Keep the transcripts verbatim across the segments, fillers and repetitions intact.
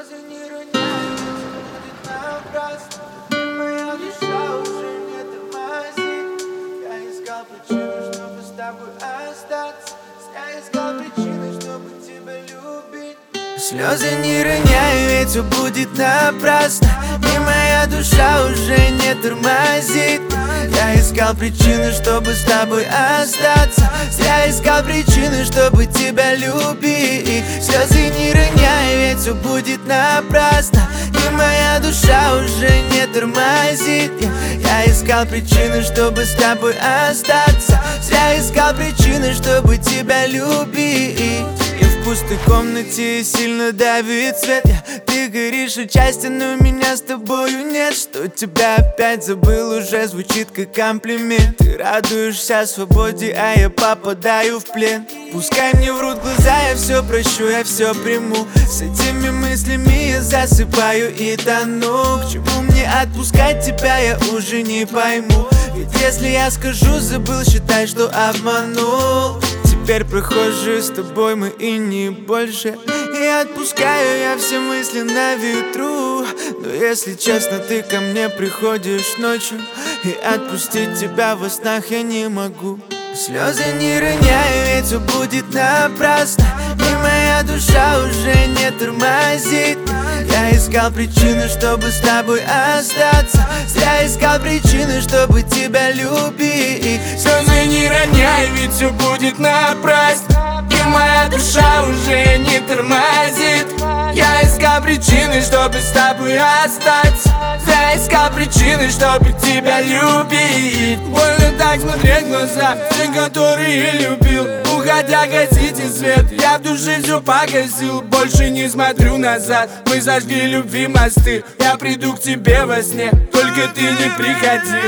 Слезы не роняют, будет напрасно. И моя душа уже не тормозит. Я искал причину, чтобы с тобой остаться. Я искал причины, чтобы тебя любить. Слезы не роняю, ведь все будет напрасно. И моя душа уже не тормозит. Я искал причины, чтобы с тобой остаться. Я искал причины, чтобы тебя любить. Слезы не роняй, ведь все будет напрасно. И моя душа уже не тормозит. Я искал причины, чтобы с тобой остаться. Я искал причины, чтобы тебя любить. И в пустой комнате сильно давит свет. Ты горишь отчасти, но меня с тобою нет. Что тебя опять забыл, уже звучит как комплимент. Ты радуешься свободе, а я попадаю в плен. Пускай мне врут глаза, я все прощу, я все приму. С этими мыслями я засыпаю и тону. К чему мне отпускать тебя, я уже не пойму. Ведь если я скажу, забыл, считай, что обманул. Теперь прохожие с тобой мы и не больше. И отпускаю я все мысли на ветру. Но если честно, ты ко мне приходишь ночью, и отпустить тебя во снах я не могу. Слезы не роняю, ведь все будет напрасно. И моя душа уже не тормозит. Я искал причины, чтобы с тобой остаться. Я искал причины, чтобы тебя любить. Слезы не роняй, ведь все будет напрасно. И моя душа уже не тормозит. Я искал причины, чтобы с тобой остаться. Я искал причины, чтобы тебя любить. Больно так смотреть в глаза, те, которые любил. Уходя гасите свет, я в душе все погасил. Больше не смотрю назад, мы зажгли любви мосты. Я приду к тебе во сне, только ты не приходи.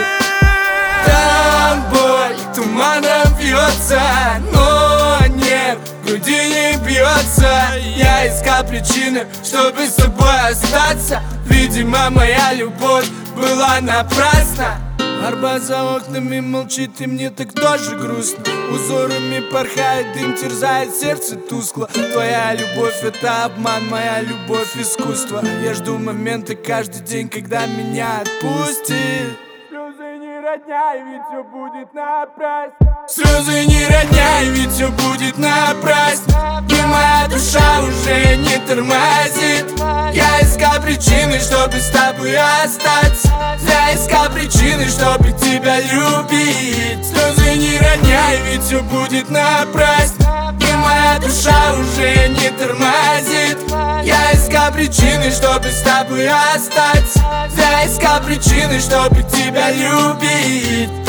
Там боль туманом вьется, но нет, в груди не бьется. Я искал причины, чтобы с тобой остаться. Видимо, моя любовь была напрасна. Арбат за окнами молчит, и мне так тоже грустно. Узорами порхает дым, терзает сердце тускло. Твоя любовь — это обман, моя любовь — искусство. Я жду момента каждый день, когда меня отпустит. Слезы не роняй, ведь все будет напрасно. Слезы не роняй, ведь все будет напрасно. И моя душа уже не тормозит. Я искал причины, чтобы с тобой остаться. Я искал причины, чтобы тебя любить. Слезы не роняй, ведь все будет напрасно. И моя душа уже не тормозит. Я искал причины, чтобы с тобой остаться. Я искал причины, чтобы тебя любить.